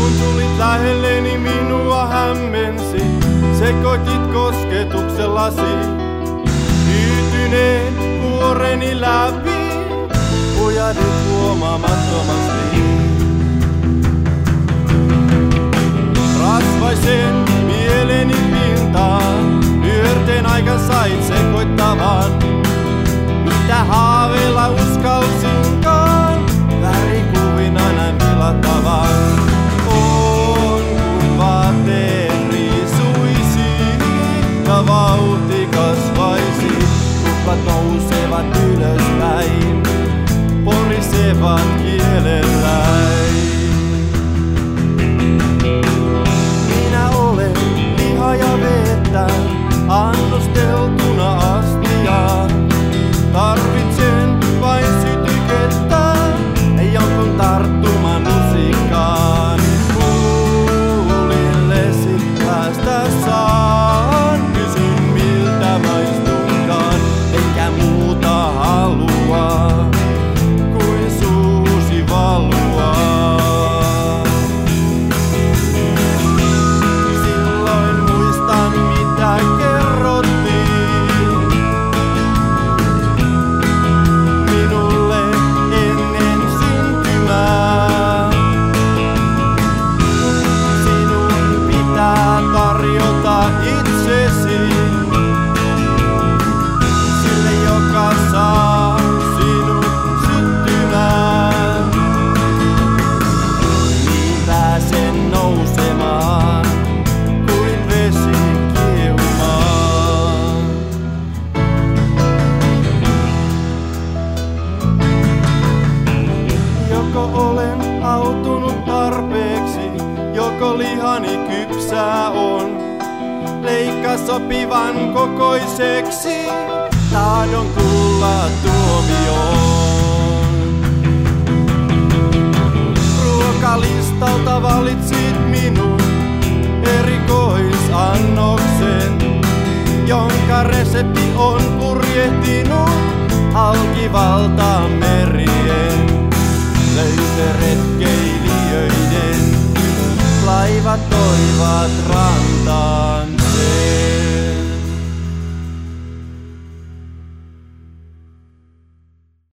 Kun tulit lähelleni, minua hämmensi, sekoitit kosketuksellasi. Hyytyneen vuoreni läpi, hujahdit huomaamattomasti. Rasvaisen mieleni pintaan, pyörteen aika sait sekoittavan. Mitä haaveilla uskalsinkaan, värikuvin aina vilahtavan. On kun vaatteet riisuisi ja vauhti kasvaisi, kukkat nousevat ylöspäin, porisevat kielelläin. Minä olen liha ja vettä, annosteltuna astiaan. Tarvitsen vain sytykettä, jonkun tarttuman lusikkaan. Huulillesi päästä saan, kysyn miltä maistunkaan, enkä muuta halua kuin suusi valua. Silloin muistan mitä kerrottiin minulle ennen syntymää. Sinun pitää tarjota itsesi sille, joka saa sinut syttymään. Niin pääsen nousemaan kuin vesi kiehumaan. Joko olen autunut tarpeeksi, joko lihani kypsää on. Leikkaa sopivan kokoiseksi, tahdon tulla tuomioon. Ruokalistalta valitsit minun erikoisannoksen, jonka resepti on purjehtinut halki valtamerien. Löytöretkeilijöiden laivat toivat rantaan.